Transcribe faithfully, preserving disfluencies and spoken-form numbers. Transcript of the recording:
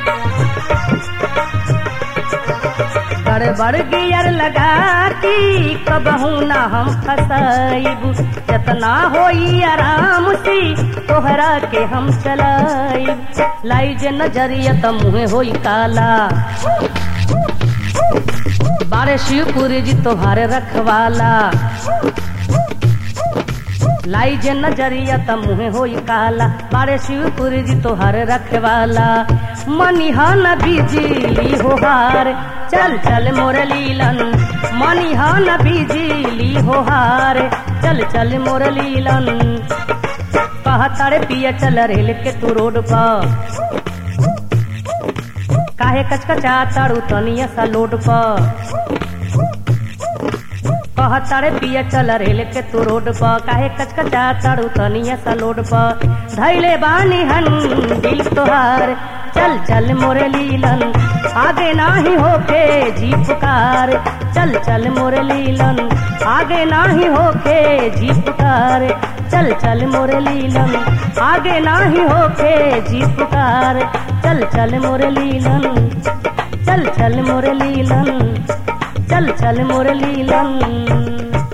गड़बड़ गियर लगा की कबहू ना हम फसाइब जतना होई आराम से तोहरा के हम चलाइब लाई जे नजरिया त मुहे होई काला बारे शिवपुरी जी तोहारे रखवाला लाई जे नजरिया त मुहे होई काला बारे शिवपुरी जी तोहारे रखवाला मनिहा न बिजली हो हार चल चल मोर लीलन मनिहा न बिजली हो हार चल चल मोर लीलन कहा तारे पिया चल रेल के तू रोड पर काहे कचकचा तारू तनिया सा लोड पर कहा तारे पिया चल रेल के तू रोड पर काहे कचकचा तारू तनिया सा लोड पर धैले बानी हन दिल तोहार चल चल मोर लीलन आगे नाही होके जी पुकार चल चल मोर लीलन आगे नाही होके जी पुकार चल चल मोर लीलन आगे नाही होके जी पुकार चल चल मोर लीलन चल चल मोर लीलन चल चल मोर लीलन।